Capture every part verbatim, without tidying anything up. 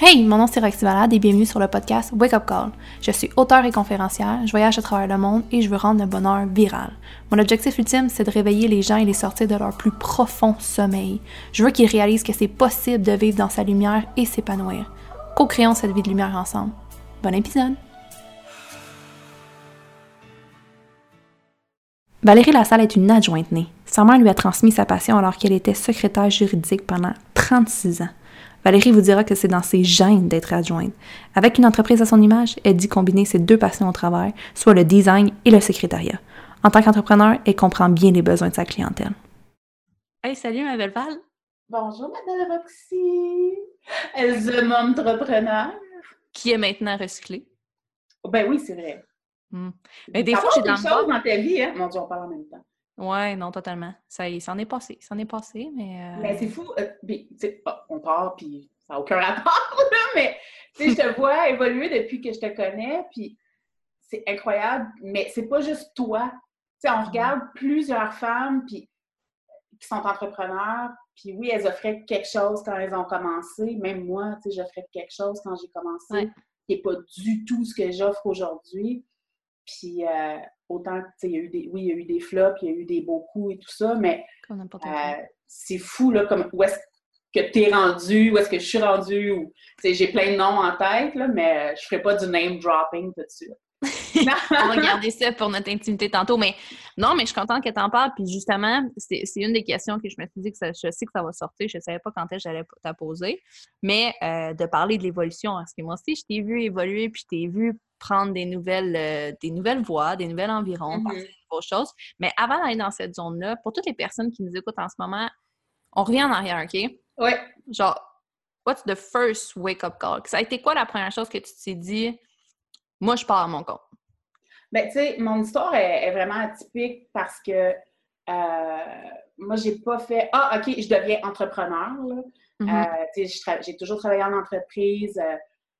Hey, mon nom c'est Roxy Valade et bienvenue sur le podcast Wake Up Call. Je suis auteure et conférencière, je voyage à travers le monde et je veux rendre le bonheur viral. Mon objectif ultime, c'est de réveiller les gens et les sortir de leur plus profond sommeil. Je veux qu'ils réalisent que c'est possible de vivre dans sa lumière et s'épanouir. Co-créons cette vie de lumière ensemble. Bon épisode! Valérie Lassalle est une adjointe née. Sa mère lui a transmis sa passion alors qu'elle était secrétaire juridique pendant trente-six ans. Valérie vous dira que c'est dans ses gènes d'être adjointe. Avec une entreprise à son image, elle dit combiner ses deux passions au travail, soit le design et le secrétariat. En tant qu'entrepreneur, elle comprend bien les besoins de sa clientèle. Hey, salut ma belle Val! Bonjour ma belle Roxy! The entrepreneur. Qui est maintenant recyclé. Ben oui, c'est vrai. Mm. Mais des ça fois, j'ai dans des choses dans ta vie, hein? Mon Dieu, on parle en même temps. Ouais, non, totalement. Ça y est, ça en est passé. Ça en est passé, mais... Euh... Mais c'est fou. Euh, puis, oh, on part, puis ça n'a aucun rapport, là, mais je te vois évoluer depuis que je te connais, puis c'est incroyable. Mais c'est pas juste toi. T'sais, on regarde plusieurs femmes puis, qui sont entrepreneurs, puis oui, elles offraient quelque chose quand elles ont commencé. Même moi, j'offrais quelque chose quand j'ai commencé, ouais. Qui n'est pas du tout ce que j'offre aujourd'hui. Puis euh, autant, tu sais, il y a eu des, oui, il y a eu des flops, il y a eu des beaux coups et tout ça, mais euh, c'est fou, là, comme où est-ce que tu es rendu, où est-ce que je suis rendue, ou, tu sais, j'ai plein de noms en tête, là, mais je ne ferai pas du name dropping tout de suite. On va garder ça pour notre intimité tantôt, mais non, mais je suis contente que tu en parles, puis justement, c'est, c'est une des questions que je me suis dit que ça, je sais que ça va sortir, je ne savais pas quand est-ce que j'allais t'en poser, mais euh, de parler de l'évolution, parce que moi aussi, je t'ai vu évoluer, puis je t'ai vu prendre des nouvelles, euh, des nouvelles voies, des nouvelles environs, mm-hmm. Partir de nouvelles choses, mais avant d'aller dans cette zone-là, pour toutes les personnes qui nous écoutent en ce moment, on revient en arrière, OK? Oui. Genre, what's the first wake-up call? Ça a été quoi la première chose que tu t'es dit, moi, je pars à mon compte? Bien, tu sais, mon histoire est, est vraiment atypique parce que euh, moi, j'ai pas fait « Ah, OK, je deviens entrepreneur. » mm-hmm. euh, tu sais, tra- j'ai toujours travaillé en entreprise. Euh,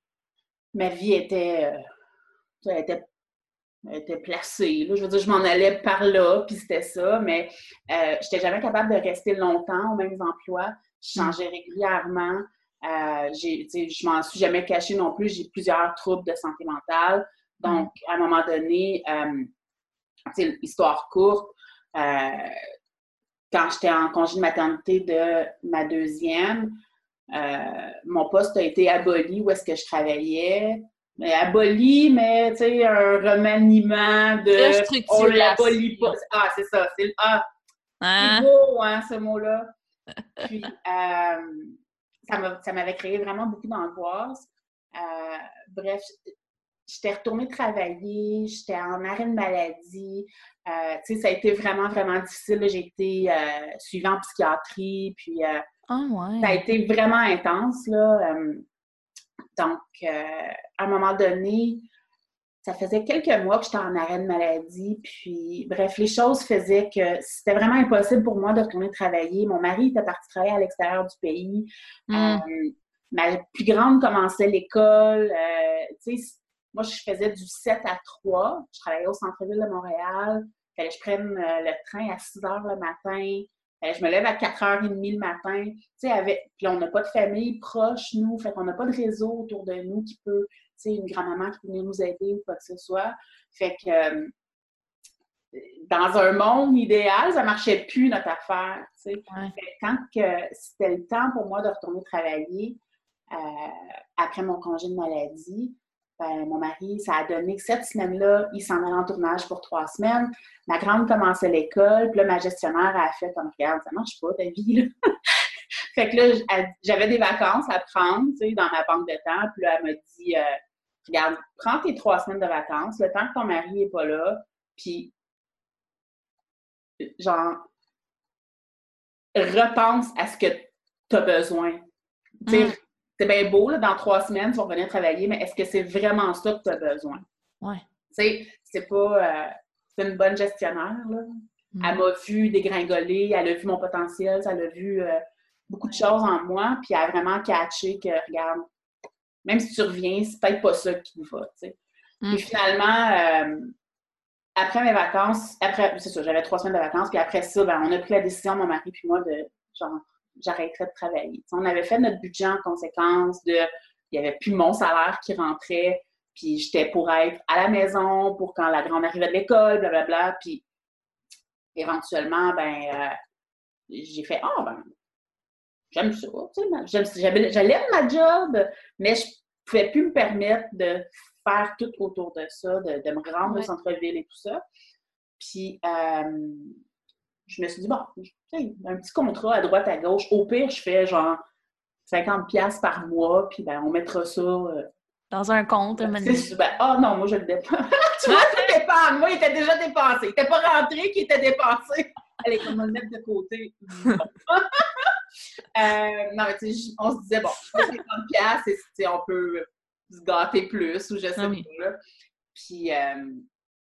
ma vie était, euh, était, était placée. Là. Je veux dire, je m'en allais par là, puis c'était ça. Mais euh, je n'étais jamais capable de rester longtemps aux mêmes emplois. Je changeais mm-hmm. régulièrement. Euh, j'ai, tu sais, je m'en suis jamais cachée non plus. J'ai plusieurs troubles de santé mentale. Donc, à un moment donné, euh, tu sais, histoire courte, euh, quand j'étais en congé de maternité de ma deuxième, euh, mon poste a été aboli où est-ce que je travaillais. Mais aboli, mais tu sais, un remaniement de... On l'abolit pas. Ah, c'est ça, c'est le A. Ah. C'est beau, hein, ce mot-là. Puis, euh, ça, m'a, ça m'avait créé vraiment beaucoup d'angoisse. Euh, bref, j'étais retournée travailler, j'étais en arrêt de maladie. Euh, tu sais, ça a été vraiment, vraiment difficile. Là. J'ai été euh, suivie en psychiatrie, puis euh, oh, ouais. Ça a été vraiment intense. Là. Euh, donc, euh, à un moment donné, ça faisait quelques mois que j'étais en arrêt de maladie, puis bref, les choses faisaient que c'était vraiment impossible pour moi de retourner travailler. Mon mari était parti travailler à l'extérieur du pays. Mm. Euh, ma plus grande commençait l'école. Euh, tu sais, moi, je faisais du sept à trois. Je travaillais au centre-ville de Montréal. Il fallait que je prenne euh, le train à six heures le matin. Euh, je me lève à quatre heures trente le matin. Tu sais, avec... Puis là, on n'a pas de famille proche, nous. Fait qu'on n'a pas de réseau autour de nous qui peut... Tu sais, une grand-maman qui peut venir nous aider ou quoi que ce soit. Fait que... Euh, dans un monde idéal, ça ne marchait plus, notre affaire. Tu sais. Ouais. Quand que c'était le temps pour moi de retourner travailler, euh, après mon congé de maladie, ben, mon mari, ça a donné que cette semaine-là, il s'en allait en tournage pour trois semaines. Ma grande commençait l'école, puis là, ma gestionnaire a fait comme, regarde, ça marche pas ta vie, là. Fait que là, j'avais des vacances à prendre, tu sais, dans ma banque de temps, puis là, elle m'a dit, euh, regarde, prends tes trois semaines de vacances, le temps que ton mari n'est pas là, puis genre, repense à ce que tu as besoin. Tu sais, mm. c'est bien beau, là, dans trois semaines, tu vas revenir travailler, mais est-ce que c'est vraiment ça que tu as besoin? Ouais. Tu sais, c'est pas... Euh, c'est une bonne gestionnaire, là. Mm. Elle m'a vu dégringoler, elle a vu mon potentiel, elle a vu euh, beaucoup de choses en moi, puis elle a vraiment catché que, regarde, même si tu reviens, c'est peut-être pas ça qui va, tu sais. Mm. Puis finalement... Euh, Après mes vacances, après, c'est ça, j'avais trois semaines de vacances, puis après ça, ben, on a pris la décision, mon mari puis moi, de genre, j'arrêterais de travailler. T'sais, on avait fait notre budget en conséquence de il n'y avait plus mon salaire qui rentrait, puis j'étais pour être à la maison, pour quand la grande arrivait de l'école, blablabla, puis éventuellement, ben, euh, j'ai fait « Ah, ben, j'aime ça, tu sais, j'aime, j'aime ma job, mais je pouvais plus me permettre de faire tout autour de ça, de, de me rendre ouais. au centre-ville et tout ça. » Puis, euh, je me suis dit, bon, un petit contrat à droite, à gauche. Au pire, je fais genre cinquante dollars par mois, puis ben, on mettra ça. Euh, dans un compte. Ben, ben, ah non, moi, je le dépense. Tu vois, c'est dépense. Moi, il était déjà dépensé. Il n'était pas rentré, qu'il était dépensé. Allez, on va le mettre de côté. euh, non, mais tu sais, on se disait, bon, je fais cinquante dollars et on peut se gâter plus, ou je sais ah, oui. pas. Là. Puis, euh,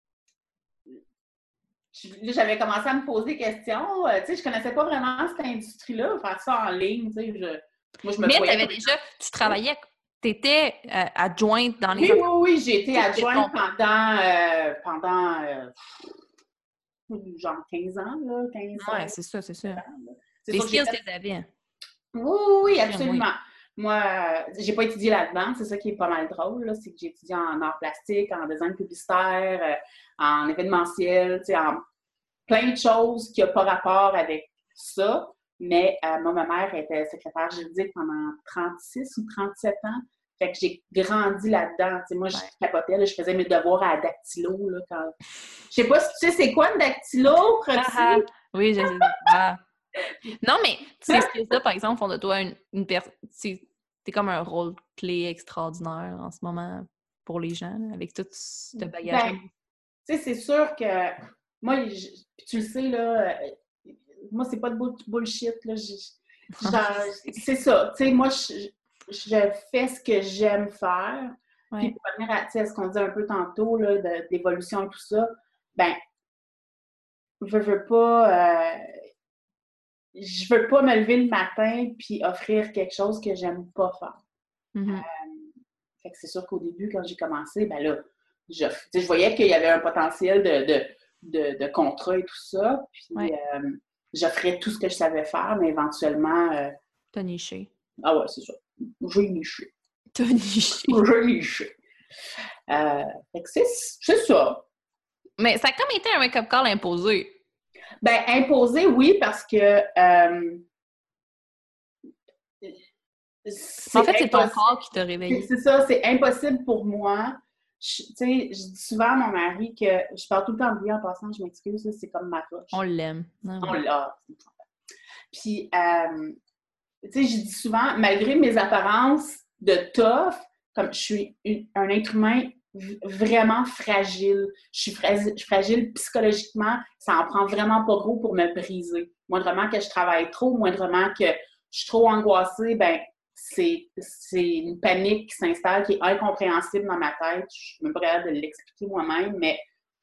j'avais commencé à me poser des questions. Euh, tu sais, je connaissais pas vraiment cette industrie-là, faire ça en ligne, tu sais. Je, moi, je me Mais tu avais déjà, tu travaillais, tu étais euh, adjointe dans les... Oui, oui, oui, j'ai été adjointe pendant, euh, pendant euh, genre quinze ans, là, quinze ans. Oui, c'est ça, c'est ça. C'est les skills que tu avais. Oui, oui, absolument. Oui. Moi, euh, j'ai pas étudié là-dedans, c'est ça qui est pas mal drôle, là, c'est que j'ai étudié en art plastique, en design publicitaire, euh, en événementiel, tu sais, en plein de choses qui n'ont pas rapport avec ça. Mais euh, moi, ma mère était secrétaire juridique pendant trente-six ou trente-sept ans. Fait que j'ai grandi là-dedans. T'sais, moi, je capotais, là, je faisais mes devoirs à la dactylo. Là, quand... Je sais pas si tu sais c'est quoi une dactylo, ah, ah. Oui, je sais. Ah. Non, mais tu sais, ce ça, par exemple, font de toi une, une personne. T'es comme un rôle clé extraordinaire en ce moment pour les gens, là, avec tout ce bagage. Ben, tu sais, c'est sûr que moi, je, tu le sais, là, euh, moi, c'est pas de bullshit, là. Je, genre, c'est ça. Tu sais, moi, je, je fais ce que j'aime faire. Ouais. Puis pour revenir à, à ce qu'on dit un peu tantôt, là, de, d'évolution et tout ça, ben, je veux pas... Euh, je veux pas me lever le matin puis offrir quelque chose que j'aime pas faire. Mm-hmm. Euh, fait que c'est sûr qu'au début, quand j'ai commencé, ben là, je, je voyais qu'il y avait un potentiel de, de, de, de contrat et tout ça. Puis ouais. euh, j'offrais tout ce que je savais faire, mais éventuellement... Euh... T'as niché. Ah ouais, c'est ça. J'ai niché. T'as niché. J'ai niché. Euh, fait que c'est, c'est ça. Mais ça a comme été un wake-up call imposé. Ben, imposé, oui, parce que... Euh, en fait, c'est ton corps qui t'a réveillé. C'est, c'est ça, c'est impossible pour moi. Tu sais, je dis souvent à mon mari que je parle tout le temps de lui en passant, je m'excuse, là, c'est comme ma roche. On l'aime. Non, On l'a. Puis, euh, tu sais, je dis souvent, malgré mes apparences de tough, comme je suis une, un être humain vraiment fragile. Je suis fragile, je suis fragile psychologiquement. Ça en prend vraiment pas gros pour me briser. Moindrement que je travaille trop, moindrement que je suis trop angoissée, ben c'est, c'est une panique qui s'installe, qui est incompréhensible dans ma tête. Je suis même pas capable de l'expliquer moi-même, mais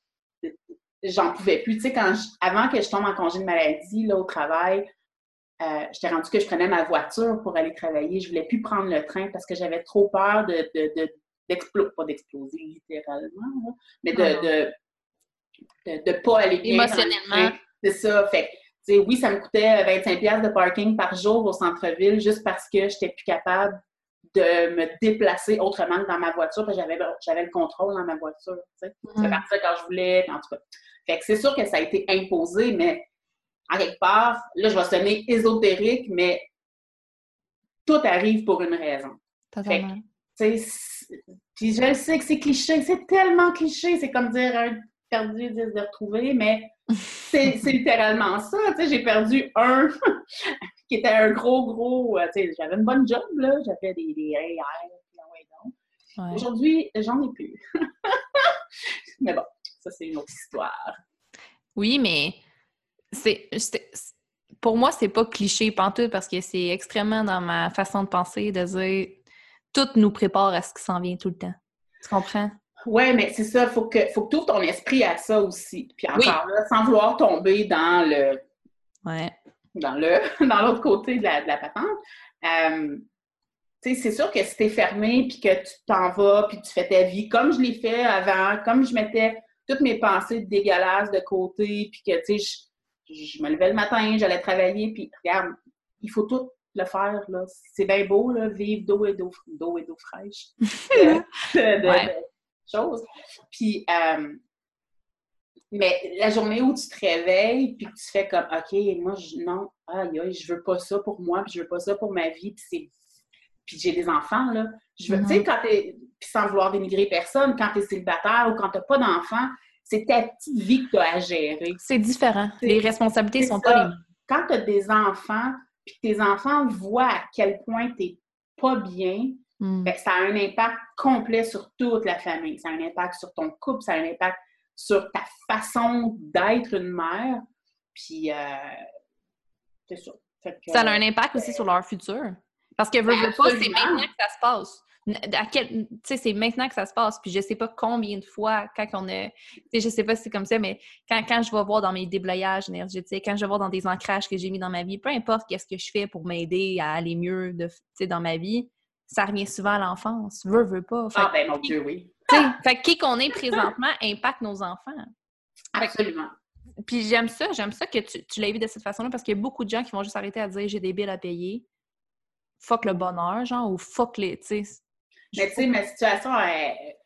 j'en pouvais plus. Tu sais, quand je, avant que je tombe en congé de maladie, là, au travail, euh, j'étais rendue que je prenais ma voiture pour aller travailler. Je voulais plus prendre le train parce que j'avais trop peur de, de, de d'exploser, pas d'exploser littéralement, là, mais de ne de, de, de, de pas aller bien. Émotionnellement. C'est ça. Fait tu sais, oui, ça me coûtait vingt-cinq dollars de parking par jour au centre-ville juste parce que j'étais plus capable de me déplacer autrement que dans ma voiture, parce que j'avais, j'avais le contrôle dans ma voiture. Tu sais. Mm. Je pouvais partir quand je voulais, en tout cas. Fait que c'est sûr que ça a été imposé, mais en quelque part, là, je vais sonner ésotérique, mais tout arrive pour une raison. Totalement. Fait que, puis je le sais que c'est cliché, c'est tellement cliché, c'est comme dire un perdu, dix de retrouver, mais c'est, c'est littéralement ça. Tu sais, j'ai perdu un qui était un gros, gros. Tu sais, j'avais une bonne job, là, j'avais des, des A I, ouais, donc. Ouais. Aujourd'hui, j'en ai plus. Mais bon, ça, c'est une autre histoire. Oui, mais c'est, c'est pour moi, c'est pas cliché pantoute parce que c'est extrêmement dans ma façon de penser, de dire tout nous prépare à ce qui s'en vient tout le temps. Tu comprends? Oui, mais c'est ça, il faut que, faut que tu ouvres ton esprit à ça aussi. Puis encore oui. là, sans vouloir tomber dans le... Ouais. Dans le dans l'autre côté de la, de la patente. Euh, tu sais, c'est sûr que si t'es fermé, puis que tu t'en vas, puis tu fais ta vie comme je l'ai fait avant, comme je mettais toutes mes pensées dégueulasses de côté, puis que, tu sais, je, je me levais le matin, j'allais travailler, puis regarde, il faut tout le faire, là. C'est bien beau, là, vivre d'eau et d'eau, d'eau et d'eau fraîche. de, de, de, Ouais. de choses. Puis, euh, mais la journée où tu te réveilles, puis que tu fais comme, OK, moi, je, non, aïe, aïe, je veux pas ça pour moi, puis je veux pas ça pour ma vie, puis c'est... Puis j'ai des enfants, là. Je veux, Mm-hmm. Tu sais, quand t'es... Puis sans vouloir dénigrer personne, quand t'es célibataire ou quand t'as pas d'enfants, c'est ta petite vie que t'as à gérer. C'est différent. C'est, les responsabilités c'est sont ça. pas les mêmes. Quand t'as des enfants, puis que tes enfants voient à quel point t'es pas bien, Mm. ben, ça a un impact complet sur toute la famille. Ça a un impact sur ton couple, ça a un impact sur ta façon d'être une mère. Puis, euh, c'est ça. Fait que, Ça a un impact aussi sur leur futur. Parce que, veux, ben, veux pas, c'est absolument. maintenant que ça se passe. À quel, tu sais, c'est maintenant que ça se passe. Puis je sais pas combien de fois, quand on a... Tu sais, je sais pas si c'est comme ça, mais quand, quand je vais voir dans mes déblayages énergétiques, quand je vais voir dans des ancrages que j'ai mis dans ma vie, peu importe qu'est-ce que je fais pour m'aider à aller mieux de, tu sais, dans ma vie, ça revient souvent à l'enfance. Veux, veux pas. Fait, Ah, ben mon Dieu, oui. Tu sais, fait que qui qu'on est présentement impacte nos enfants. Absolument. Que, puis j'aime ça, j'aime ça que tu, tu l'aies vu de cette façon-là, parce qu'il y a beaucoup de gens qui vont juste arrêter à dire « j'ai des billes à payer ». Fuck le bonheur, genre, ou fuck les, tu sais. Mais tu sais, ma situation est...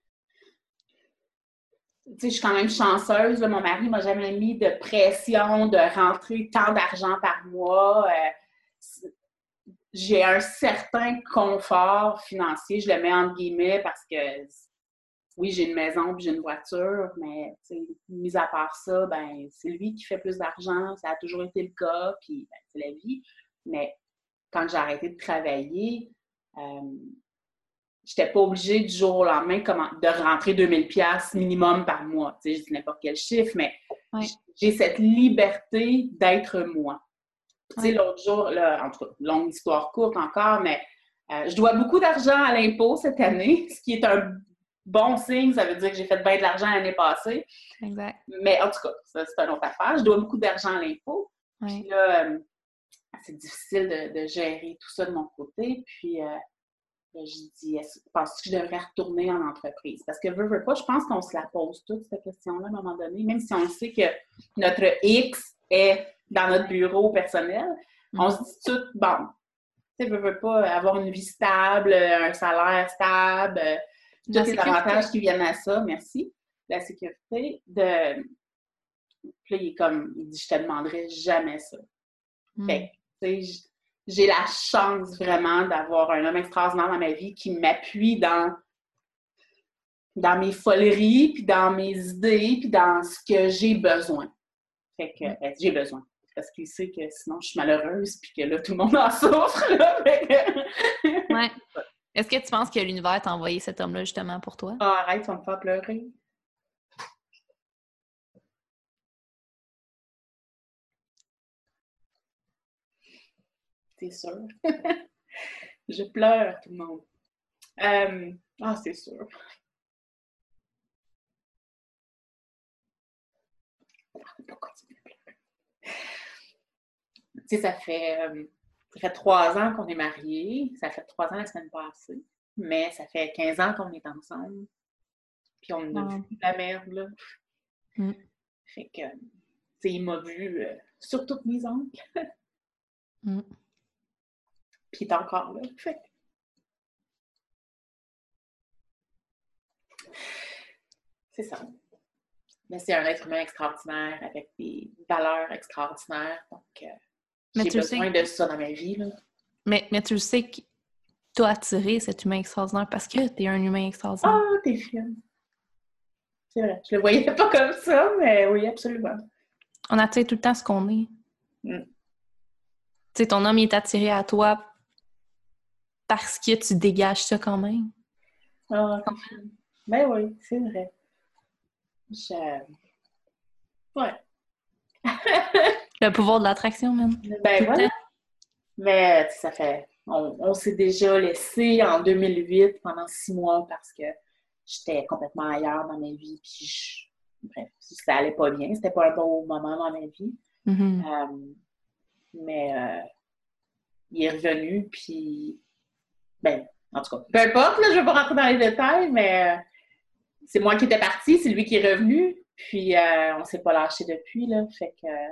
Tu sais, je suis quand même chanceuse. Là. Mon mari m'a jamais mis de pression de rentrer tant d'argent par mois. Euh, j'ai un certain confort financier, je le mets entre guillemets, parce que oui, j'ai une maison puis j'ai une voiture, mais tu sais, mis à part ça, ben c'est lui qui fait plus d'argent. Ça a toujours été le cas, puis ben, c'est la vie. Mais quand j'ai arrêté de travailler, euh, j'étais pas obligée du jour au lendemain comment, de rentrer deux mille dollars minimum par mois. Tu sais, je dis n'importe quel chiffre, mais ouais. j'ai cette liberté d'être moi. Tu sais, ouais. l'autre jour, là, en tout cas, longue histoire courte encore, mais euh, je dois beaucoup d'argent à l'impôt cette année, ce qui est un bon signe. Ça veut dire que j'ai fait bien de l'argent l'année passée. Exact. Mais en tout cas, ça, c'est une autre affaire. Je dois beaucoup d'argent à l'impôt. Ouais. Puis là, euh, c'est difficile de, de gérer tout ça de mon côté. Puis, euh, j'ai dit, penses-tu que je devrais retourner en entreprise? Parce que, veux, veux pas, je pense qu'on se la pose toute, cette question-là, à un moment donné, même si on sait que notre X est dans notre bureau personnel, mm. on se dit tout, bon, tu sais, veux, veux pas, avoir une vie stable, un salaire stable, tous les avantages qui viennent à ça, merci, la sécurité, de... Puis là, il est comme, il dit, je te demanderai jamais ça. Mm. Fait que, tu sais, j'ai la chance vraiment d'avoir un homme extraordinaire dans ma vie qui m'appuie dans, dans mes foleries, puis dans mes idées, puis dans ce que j'ai besoin. Fait que ben, j'ai besoin. Parce qu'il sait que sinon je suis malheureuse, puis que là, tout le monde en souffre. Là, fait que... ouais. Est-ce que tu penses que l'univers t'a envoyé cet homme-là justement pour toi? Ah, arrête, tu vas me faire pleurer. C'est sûr. Je pleure, tout le monde. Euh, ah, c'est sûr. Pourquoi tu me pleures? Tu sais, ça fait, euh, ça fait trois ans qu'on est mariés. Ça fait trois ans la semaine passée. Mais ça fait quinze ans qu'on est ensemble. Puis on a wow. vu la merde, là. Mm. Fait que, tu sais, il m'a vu euh, sur toutes mes oncles. mm. Puis il est encore là. Fait c'est ça. Mais c'est un être humain extraordinaire avec des valeurs extraordinaires. Donc, euh, j'ai besoin sais... de ça dans ma vie. Là. Mais, mais tu sais que tu as attiré cet humain extraordinaire parce que tu es un humain extraordinaire. Ah, oh, t'es fine. C'est vrai. Je le voyais pas comme ça, mais oui, absolument. On attire tout le temps ce qu'on est. Mm. Tu sais, ton homme il est attiré à toi parce que tu dégages ça quand même. Ah, oh, ben oui, c'est vrai. Je... Ouais. Le pouvoir de l'attraction, même. Ben tout voilà. Mais ça fait... On, on s'est déjà laissé en deux mille huit pendant six mois parce que j'étais complètement ailleurs dans ma vie. Puis je... bref, ça allait pas bien. C'était pas un bon moment dans ma vie. Mm-hmm. Euh, mais euh, il est revenu, puis... Ben, en tout cas, peu importe, là, je vais pas rentrer dans les détails, mais... Euh, c'est moi qui étais partie, c'est lui qui est revenu, puis euh, on s'est pas lâché depuis, là, fait que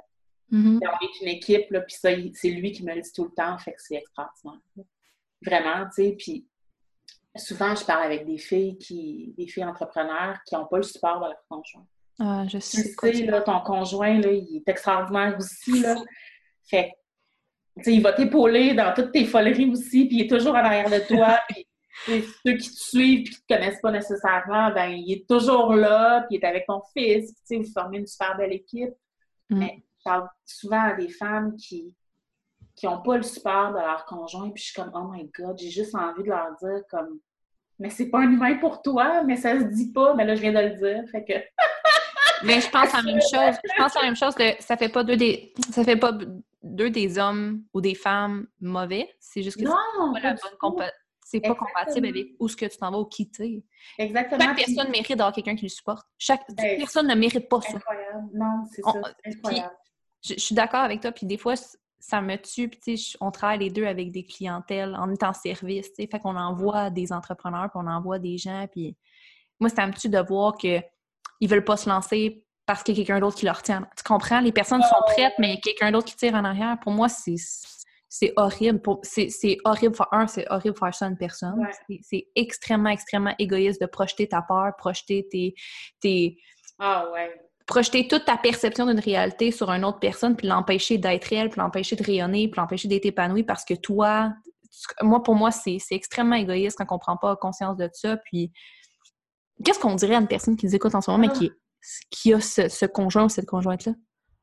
Mm-hmm. On est une équipe, là, puis ça, c'est lui qui me le dit tout le temps, fait que c'est extraordinaire. Vraiment, tu sais, puis souvent, je parle avec des filles qui, des filles entrepreneurs qui n'ont pas le support de leur conjoint. Ah, je sais. Tu sais, là, ton conjoint, là, il est extraordinaire aussi, là. Fait que, tu sais, il va t'épauler dans toutes tes foleries aussi, puis il est toujours en arrière de toi, puis ceux qui te suivent et qui ne te connaissent pas nécessairement, ben il est toujours là, puis il est avec ton fils, puis tu sais, vous formez une super belle équipe. Mm. Mais je parle souvent à des femmes qui qui n'ont pas le support de leur conjoint, puis je suis comme « Oh my God », j'ai juste envie de leur dire comme « Mais c'est pas un humain pour toi, mais ça se dit pas », mais là, je viens de le dire, fait que... Mais je pense la même chose. Je pense la même chose que ça fait pas deux des... ça fait pas deux des hommes ou des femmes mauvais, c'est juste que non, c'est pas, la bonne compa... c'est pas compatible avec où ce que tu t'en vas ou qui t'es. Exactement. Chaque personne mérite d'avoir quelqu'un qui le supporte. Chaque ben, personne ne mérite pas ça. Incroyable. Non, c'est ça. On... Incroyable. Puis, je, je suis d'accord avec toi, puis des fois, ça me tue, puis tu sais, on travaille les deux avec des clientèles, on est en service, tu sais, fait qu'on envoie des entrepreneurs, puis on envoie des gens, puis moi, ça me tue de voir qu'ils veulent pas se lancer parce qu'il y a quelqu'un d'autre qui leur tient. Tu comprends? Les personnes oh. sont prêtes, mais il y a quelqu'un d'autre qui tire en arrière. Pour moi, c'est, c'est horrible. Pour, c'est, c'est horrible, faire, un, c'est horrible faire ça à une personne. Ouais. C'est, c'est extrêmement, extrêmement égoïste de projeter ta peur, projeter tes... tes ah ouais. projeter toute ta perception d'une réalité sur une autre personne, puis l'empêcher d'être réelle, puis l'empêcher de rayonner, puis l'empêcher d'être épanoui parce que toi, moi, pour moi, c'est, c'est extrêmement égoïste quand on ne prend pas conscience de ça. Puis, qu'est-ce qu'on dirait à une personne qui nous écoute en ce moment, ah. mais qui, qui a ce, ce conjoint ou cette conjointe-là?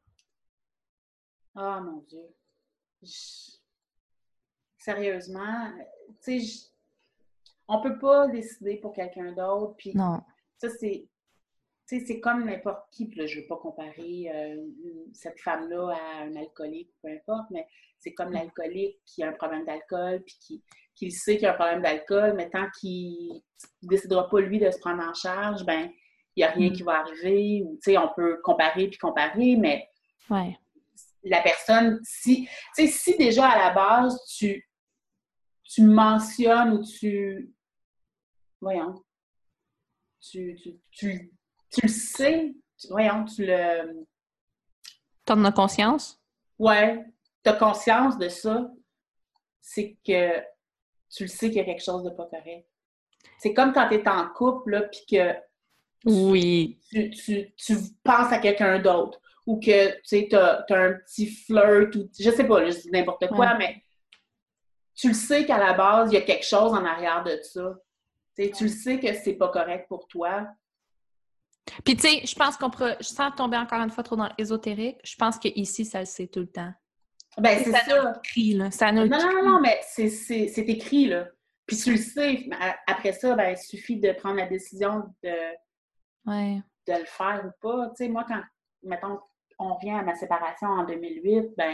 Ah, oh, mon Dieu. Je... Sérieusement, tu sais, je... on peut pas décider pour quelqu'un d'autre, puis non. Ça, c'est... Tu sais, c'est comme n'importe qui, puis là, je ne veux pas comparer euh, cette femme-là à un alcoolique, peu importe, mais c'est comme l'alcoolique qui a un problème d'alcool, puis qui, qui sait qu'il a un problème d'alcool, mais tant qu'il ne décidera pas, lui, de se prendre en charge, ben il n'y a rien mm. qui va arriver. Ou, tu sais, on peut comparer puis comparer, mais ouais. la personne, si, tu sais, si déjà à la base, tu, tu mentionnes ou tu... Voyons. Tu... tu, tu Tu le sais, tu, voyons, tu le... T'en as conscience? Ouais, t'as conscience de ça, c'est que tu le sais qu'il y a quelque chose de pas correct. C'est comme quand t'es en couple, là, puis que oui. tu, tu, tu penses à quelqu'un d'autre, ou que, tu sais, t'as, t'as un petit flirt, ou je sais pas, là, je dis n'importe quoi, ouais. mais tu le sais qu'à la base, il y a quelque chose en arrière de ça. Tu sais, tu le sais que c'est pas correct pour toi. Puis, tu sais, je pense qu'on pourrait, sans tomber encore une fois trop dans l'ésotérique, je pense qu'ici, ça le sait tout le temps. Ben, c'est ça. Ça nous le crie, là. Ça nous non, le non, non, non, mais c'est, c'est, c'est écrit, là. Puis tu le sais. Après ça, ben, il suffit de prendre la décision de, ouais. de le faire ou pas. Tu sais, moi, quand, mettons, on revient à ma séparation en deux mille huit, ben,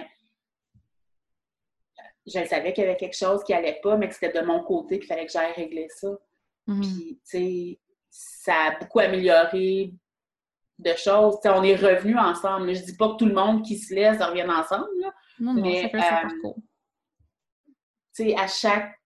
je savais qu'il y avait quelque chose qui allait pas, mais que c'était de mon côté qu'il fallait que j'aille régler ça. Mm-hmm. Puis, tu sais, ça a beaucoup amélioré de choses. T'sais, on est revenus ensemble. Je dis pas que tout le monde qui se laisse revienne ensemble, là, non, non, mais chacun son parcours. Tu sais, à chaque...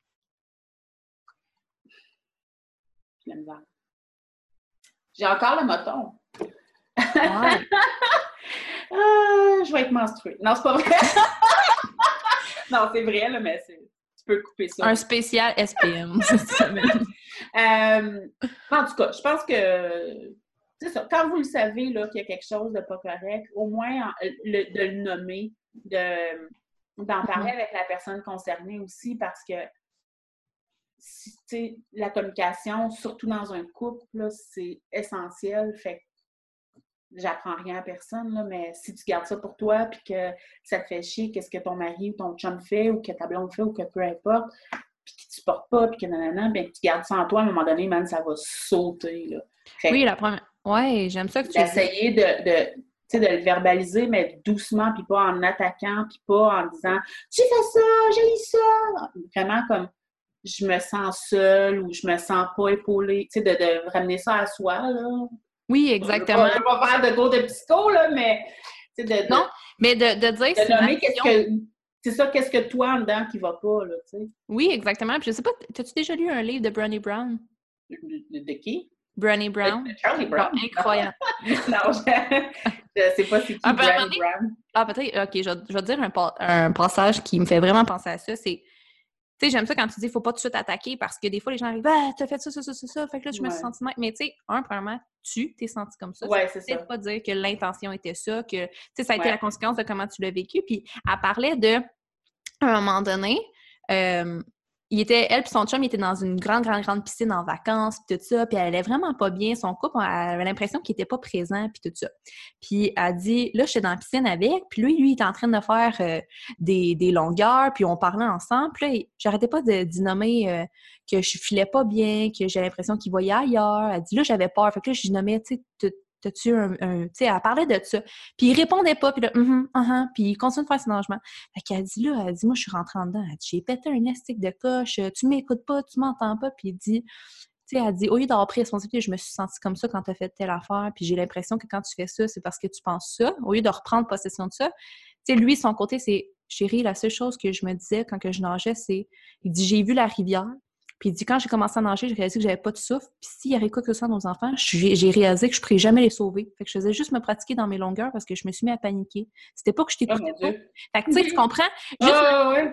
J'ai encore le moton. Ouais. ah, je vais être menstruée. Non, c'est pas vrai. non, c'est vrai, là, mais c'est... tu peux couper ça. Un spécial S P M cette semaine. euh, en tout cas, je pense que c'est ça. Quand vous le savez là, qu'il y a quelque chose de pas correct, au moins le, de le nommer, de, d'en parler mm-hmm. avec la personne concernée aussi, parce que si, la communication, surtout dans un couple, là, c'est essentiel. Fait que j'apprends rien à personne, là, mais si tu gardes ça pour toi puis que ça te fait chier, qu'est-ce que ton mari ou ton chum fait ou que ta blonde fait ou que peu importe, puis qu'il ne supporte pas, puis que nanana, bien, tu gardes ça en toi, à un moment donné, man, ça va sauter, là. Fait oui, la première... Oui, j'aime ça que tu d'essayer de, de, de, de le verbaliser, mais doucement, puis pas en attaquant, puis pas en disant « j'ai fait ça, j'ai eu ça! » Vraiment comme « je me sens seule » ou « je me sens pas épaulée », tu sais, de, de ramener ça à soi, là. Oui, exactement. Je ne vais pas faire de cours de psycho, là, mais... De, de, non, mais de, de dire... De nommer qu'est-ce que... C'est ça, qu'est-ce que toi, en dedans, qui va pas, là, tu sais. Oui, exactement. Puis je sais pas, as-tu déjà lu un livre de Brené Brown? De, de, de qui? Brené Brown. Charlie Brown. Oh, incroyable. non, je ne sais pas c'est qui ah, Brené Brown. Ah, peut-être, OK, je, je vais te dire un, un passage qui me fait vraiment penser à ça, c'est, tu sais, j'aime ça quand tu dis, faut pas tout de suite attaquer parce que des fois, les gens arrivent, ah, t'as fait ça, ça, ça, ça, ça, fait que là, je me suis sentie mal. Mais tu sais, un, premièrement, tu t'es senti comme ça. Ouais, c'est ça. Peut-être pas dire que l'intention était ça, que, tu sais, ça a été ouais. la conséquence de comment tu l'as vécu. Puis, elle parlait de, à un moment donné, euh, il était, elle et son chum, ils étaient dans une grande, grande, grande piscine en vacances, puis tout ça, puis elle allait vraiment pas bien. Son couple, elle avait l'impression qu'il était pas présent, puis tout ça. Puis elle dit, là, j'étais dans la piscine avec, puis lui, lui, il était en train de faire euh, des, des longueurs, puis on parlait ensemble. Puis là, j'arrêtais pas de, d'y nommer euh, que je filais pas bien, que j'ai l'impression qu'il voyait ailleurs. Elle dit, là, j'avais peur. Fait que là, je nommais, tu sais, t'as-tu un... un tu sais, elle parlait de ça. Puis il répondait pas, puis là, mm-hmm, uh-huh, puis il continue de faire ses changements. Fait qu'elle dit, là, elle dit, moi, je suis rentrée en dedans. Elle dit, j'ai pété un estique de coche, tu m'écoutes pas, tu m'entends pas. Puis il dit, tu sais, elle dit, au lieu d'avoir pris responsabilité, je me suis sentie comme ça quand t'as fait telle affaire, puis j'ai l'impression que quand tu fais ça, c'est parce que tu penses ça. Au lieu de reprendre possession de ça, tu sais, lui, son côté, c'est, chérie, la seule chose que je me disais quand que je nageais, c'est, il dit, j'ai vu la rivière. Puis il dit, quand j'ai commencé à nager, j'ai réalisé que j'avais pas de souffle. Puis s'il y avait quoi que ça à nos enfants, j'ai, j'ai réalisé que je pourrais jamais les sauver. Fait que je faisais juste me pratiquer dans mes longueurs parce que je me suis mis à paniquer. C'était pas que je t'écoutais oh, pas. Fait que tu sais, tu comprends? Juste oh, ouais.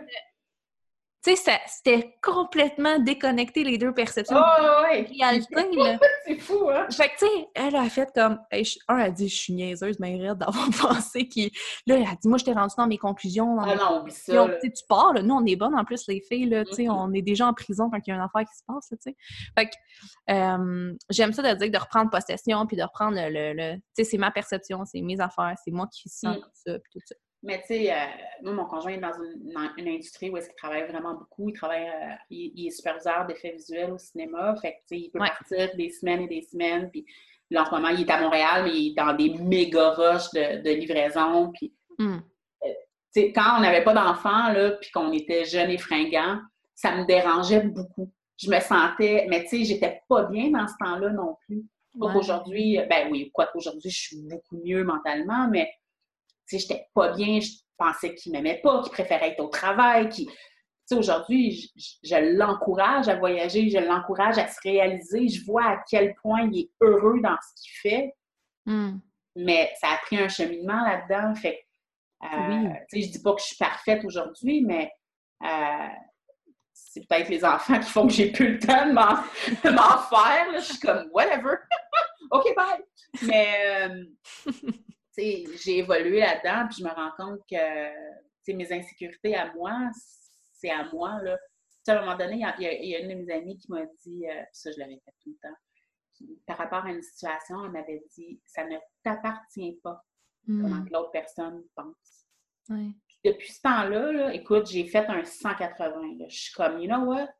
Tu sais, c'était complètement déconnecté, les deux perceptions. Oh, ouais! Réalité, là. C'est fou, hein? Fait que, tu sais, elle a fait comme... Hey, je, un, elle a dit, je suis niaiseuse, mais raide d'avoir pensé qu'il... Là, elle a dit, moi, je t'ai rendue dans mes conclusions. Dans ah mes non, oublie ça, là. Tu parles, là. Nous, on est bonnes, en plus, les filles, là, tu sais, Mm-hmm. on est déjà en prison quand il y a une affaire qui se passe, là, tu sais. Fait que, euh, j'aime ça de dire de reprendre possession, puis de reprendre le... le, le tu sais, c'est ma perception, c'est mes affaires, c'est moi qui sens mm. comme ça, puis tout ça. Mais tu sais, euh, moi, mon conjoint est dans une, dans une industrie où est-ce qu'il travaille vraiment beaucoup. Il travaille, euh, il, il est superviseur d'effets visuels au cinéma. Fait que, tu sais, il peut ouais. partir des semaines et des semaines. Puis là, en ce moment, il est à Montréal, mais il est dans des méga rushs de, de livraison. Puis, mm. euh, tu sais, quand on n'avait pas d'enfants, là, puis qu'on était jeunes et fringants, ça me dérangeait beaucoup. Je me sentais, mais tu sais, j'étais pas bien dans ce temps-là non plus. Pas ouais. qu'aujourd'hui, ben oui, quoi qu'aujourd'hui, je suis beaucoup mieux mentalement, mais tu sais, j'étais pas bien, je pensais qu'il m'aimait pas, qu'il préférait être au travail, qu'il... Tu sais, aujourd'hui, je, je l'encourage à voyager, je l'encourage à se réaliser, je vois à quel point il est heureux dans ce qu'il fait, mm. mais ça a pris un cheminement là-dedans, fait euh, oui. tu sais, je dis pas que je suis parfaite aujourd'hui, mais euh, c'est peut-être les enfants qui font que j'ai plus le temps de m'en, de m'en faire, là. Je suis comme, whatever, OK, bye! Mais... Euh, T'sais, j'ai évolué là-dedans, puis je me rends compte que mes insécurités à moi, c'est à moi. Là. À un moment donné, il y, a, il y a une de mes amies qui m'a dit, euh, ça je l'avais fait tout le temps, qui, par rapport à une situation, elle m'avait dit, ça ne t'appartient pas mm. comment que l'autre personne pense. Oui. Puis depuis ce temps-là, là, écoute, j'ai fait un cent quatre-vingts. Là. Je suis comme, you know what?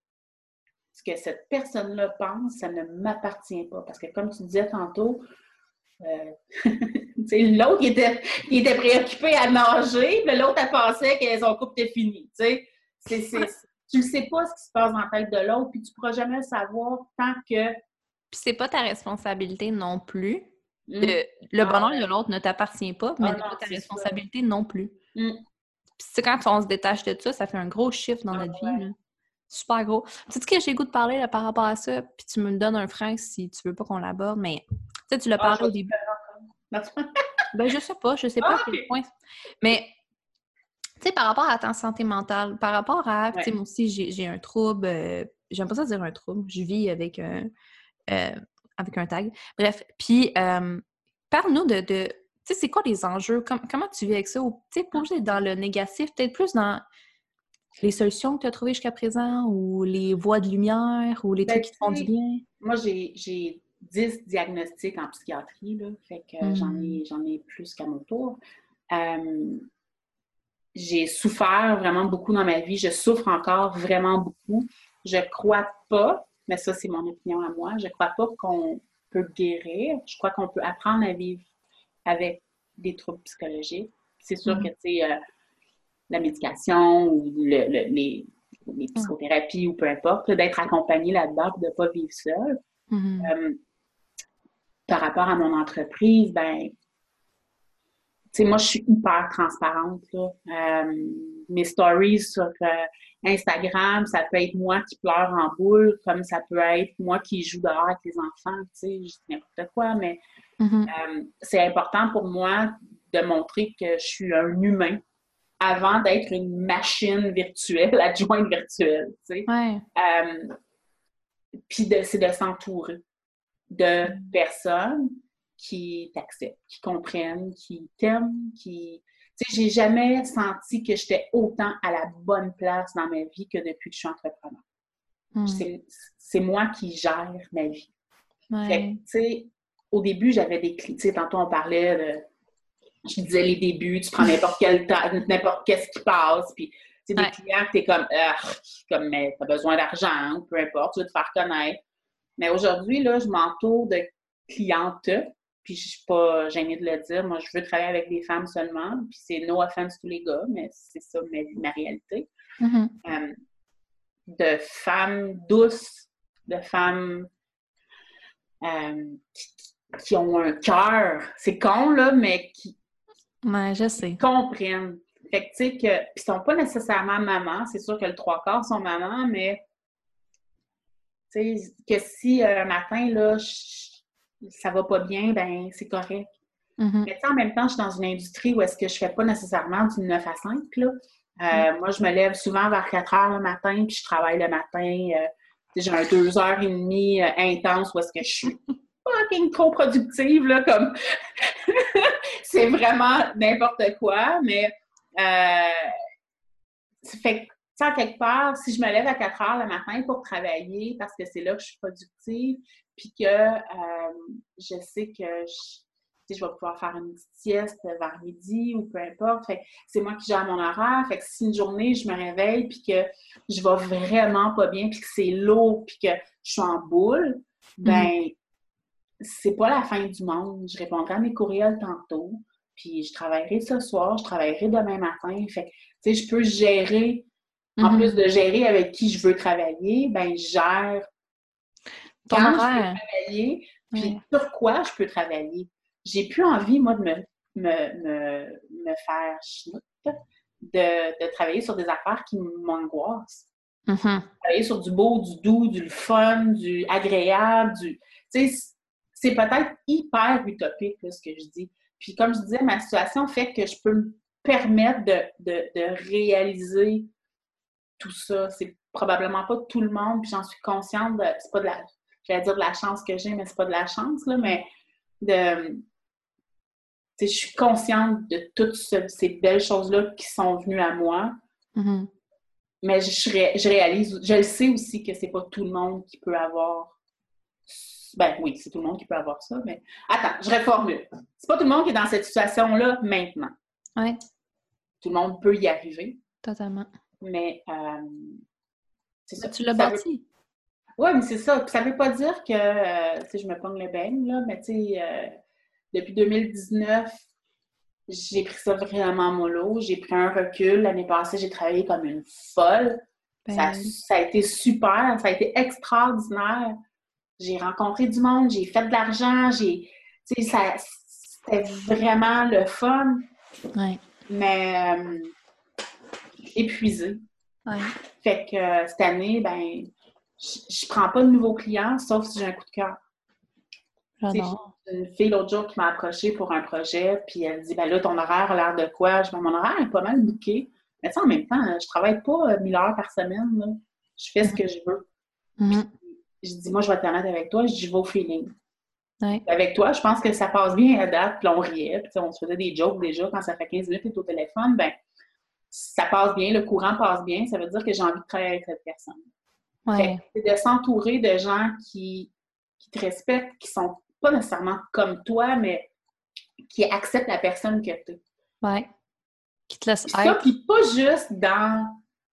Ce que cette personne-là pense, ça ne m'appartient pas. Parce que comme tu disais tantôt, Euh, l'autre, il était, il était préoccupé à nager, puis l'autre, elle pensait que son couple était fini. C'est, c'est, tu ne sais pas ce qui se passe dans la tête de l'autre, puis tu ne pourras jamais le savoir tant que... Puis c'est pas ta responsabilité non plus. Mm. De, le ah, bonheur ouais. de l'autre ne t'appartient pas, mais ah, non, pas ta responsabilité ça. Non plus. Mm. Puis quand on se détache de ça, ça fait un gros chiffre dans ah, notre ouais. vie. Là. Super gros. Tu sais que j'ai le goût de parler là, par rapport à ça, puis tu me donnes un frein si tu veux pas qu'on l'aborde, mais tu sais, tu l'as parlé ah, au début. Ben, je sais pas, je sais pas ah, à quel okay. point. Mais, tu sais, par rapport à ta santé mentale, par rapport à, tu sais, moi aussi, j'ai, j'ai un trouble, euh, j'aime pas ça dire un trouble, je vis avec un, euh, avec un tag. Bref, puis, euh, parle-nous de, de tu sais, c'est quoi les enjeux? Com- comment tu vis avec ça? Ou, tu sais, pas juste dans le négatif, peut-être plus dans les solutions que tu as trouvées jusqu'à présent, ou les voies de lumière, ou les ben, trucs qui te font du bien? Moi, j'ai... j'ai... dix diagnostics en psychiatrie, là, fait que mm. j'en ai, j'en ai plus qu'à mon tour. Euh, j'ai souffert vraiment beaucoup dans ma vie. Je souffre encore vraiment beaucoup. Je crois pas, mais ça, c'est mon opinion à moi, je crois pas qu'on peut guérir. Je crois qu'on peut apprendre à vivre avec des troubles psychologiques. C'est sûr mm. que, tu sais, euh, la médication ou le, le, les, les psychothérapies mm. ou peu importe, d'être accompagné là-dedans et de ne pas vivre seul. Mm. Euh, par rapport à mon entreprise, ben, tu sais, moi, je suis hyper transparente, là. Euh, mes stories sur euh, Instagram, ça peut être moi qui pleure en boule, comme ça peut être moi qui joue dehors avec les enfants, tu sais, je dis n'importe quoi, mais Mm-hmm. euh, c'est important pour moi de montrer que je suis un humain avant d'être une machine virtuelle, adjointe virtuelle, tu sais. Ouais. Euh, Puis de, c'est de s'entourer de personnes qui t'acceptent, qui comprennent, qui t'aiment, qui... Tu sais, j'ai jamais senti que j'étais autant à la bonne place dans ma vie que depuis que je suis entrepreneur. Mm. C'est, c'est moi qui gère ma vie. Ouais. Fait que, tu sais, au début, j'avais des clients. Tu sais, tantôt, on parlait de... Je disais les débuts, tu prends n'importe quel temps, n'importe qu'est-ce qui passe, puis tu sais, des Ouais. clients que t'es comme, comme, mais t'as besoin d'argent, ou peu importe, tu veux te faire connaître. Mais aujourd'hui, là, je m'entoure de clientes, puis je suis pas gênée de le dire. Moi, je veux travailler avec des femmes seulement, puis c'est no offense tous les gars, mais c'est ça ma, ma réalité. Mm-hmm. Euh, de femmes douces, de femmes euh, qui, qui ont un cœur. C'est con, là, mais qui Ouais, je sais. comprennent. Fait que, tu sais, que, puis ils sont pas nécessairement mamans, c'est sûr que le trois quarts sont mamans, mais tu sais, que si euh, un matin, là, je, ça va pas bien, ben c'est correct. Mm-hmm. Mais tu sais, en même temps, je suis dans une industrie où est-ce que je fais pas nécessairement du neuf à cinq, là. Euh, mm. Moi, je me lève souvent vers quatre heures le matin, puis je travaille le matin. Euh, j'ai un deux heures et demie euh, intense où est-ce que je suis fucking trop productive, là, comme... c'est vraiment n'importe quoi, mais... Euh... Fait que, tu sais, quelque part, si je me lève à quatre heures le matin pour travailler, parce que c'est là que je suis productive, puis que euh, je sais que je, je vais pouvoir faire une petite sieste vers midi ou peu importe. Fait que c'est moi qui gère mon horaire. Fait que si une journée, je me réveille, puis que je vais vraiment pas bien, puis que c'est lourd, puis que je suis en boule, ben, mm-hmm. c'est pas la fin du monde. Je répondrai à mes courriels tantôt, puis je travaillerai ce soir, je travaillerai demain matin. Fait que, tu sais, je peux gérer, mm-hmm. en plus de gérer avec qui je veux travailler, ben, je gère ton quand horaire. Je peux travailler, puis ouais. sur quoi je peux travailler. J'ai plus envie, moi, de me, me, me, me faire chenoute, de, de travailler sur des affaires qui m'angoissent. Mm-hmm. Travailler sur du beau, du doux, du fun, du agréable, du... Tu sais, c'est peut-être hyper utopique, là, ce que je dis. Puis comme je disais, ma situation fait que je peux me permettre de, de, de réaliser tout ça. C'est probablement pas tout le monde, puis j'en suis consciente de... C'est pas de la... J'allais dire de la chance que j'ai, mais c'est pas de la chance, là, mais de... Tu sais, je suis consciente de toutes ce, ces belles choses-là qui sont venues à moi. Mm-hmm. Mais je, je réalise, je le sais aussi que c'est pas tout le monde qui peut avoir... Ben oui, c'est tout le monde qui peut avoir ça, mais... Attends, je reformule. C'est pas tout le monde qui est dans cette situation-là maintenant. Oui. Tout le monde peut y arriver. Totalement. Mais, euh, c'est ça. Tu l'as ça bâti. Veut... Oui, mais c'est ça. Ça veut pas dire que, euh, tu sais, je me pogne le beigne, là, mais tu sais, euh, depuis deux mille dix-neuf, j'ai pris ça vraiment mollo. J'ai pris un recul. L'année passée, j'ai travaillé comme une folle. Ben... Ça, ça a été super. Ça a été extraordinaire. J'ai rencontré du monde. J'ai fait de l'argent. J'ai... Tu sais, ça... c'était vraiment le fun. Ouais. Mais euh, épuisée. Ouais. Fait que euh, cette année, ben, je, je prends pas de nouveaux clients, sauf si j'ai un coup de cœur. J'adore. J'ai une fille l'autre jour qui m'a approchée pour un projet, puis elle me dit, ben là, ton horaire a l'air de quoi? Je dis, mon horaire est pas mal booké. Mais ça, en même temps, je travaille pas mille heures par semaine, là. Je fais mm-hmm. ce que je veux. Mm-hmm. Je dis, moi, je vais te permettre avec toi, je dis, je vais au feeling. Ouais. Avec toi, je pense que ça passe bien à date, puis on riait, puis on se faisait des jokes déjà quand ça fait quinze minutes que tu es au téléphone, ben ça passe bien, le courant passe bien, ça veut dire que j'ai envie de travailler avec cette personne. Ouais. C'est de s'entourer de gens qui, qui te respectent, qui sont pas nécessairement comme toi, mais qui acceptent la personne que tu es. Ouais. Qui te laissent être. Ça, puis pas juste dans,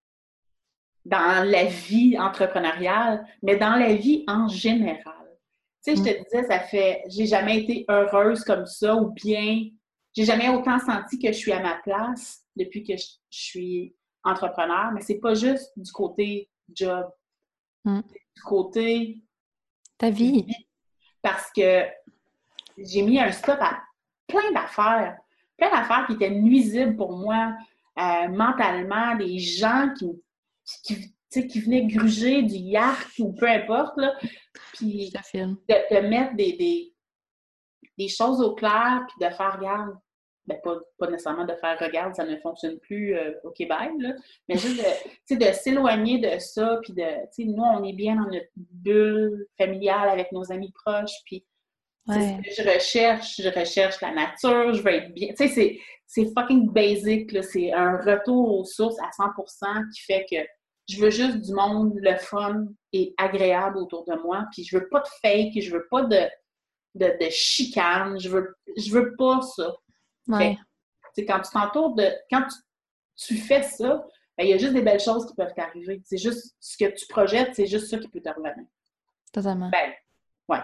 dans la vie entrepreneuriale, mais dans la vie en général. Tu sais, mm. je te disais, ça fait... J'ai jamais été heureuse comme ça, ou bien... J'ai jamais autant senti que je suis à ma place depuis que je, je suis entrepreneur, mais c'est pas juste du côté job. Mm. C'est du côté... Ta vie. Parce que j'ai mis un stop à plein d'affaires. plein d'affaires qui étaient nuisibles pour moi euh, mentalement, des gens qui, qui, tu sais, qui venaient gruger du yark ou peu importe, là, puis de, de mettre des, des, des choses au clair, puis de faire, regarde, ben pas, pas nécessairement de faire regarde, ça ne fonctionne plus euh, au Québec, là, mais juste de, de s'éloigner de ça, puis de, nous, on est bien dans notre bulle familiale avec nos amis proches, puis ouais. C'est ce que je recherche, je recherche la nature, je veux être bien, tu sais, c'est, c'est fucking basic, là, c'est un retour aux sources à cent pour cent qui fait que je veux juste du monde, le fun et agréable autour de moi, puis je veux pas de fake, je veux pas de, de, de chicane, je veux, je veux pas ça. Ouais. Fait, quand tu t'entoures de... Quand tu, tu fais ça, ben, il y a juste des belles choses qui peuvent t'arriver. C'est juste ce que tu projettes, c'est juste ça qui peut te revenir. Totalement. Ben, ouais.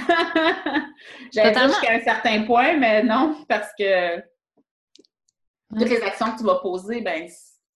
J'allais dire jusqu'à un certain point, mais non, parce que ouais. Toutes les actions que tu vas poser, ben,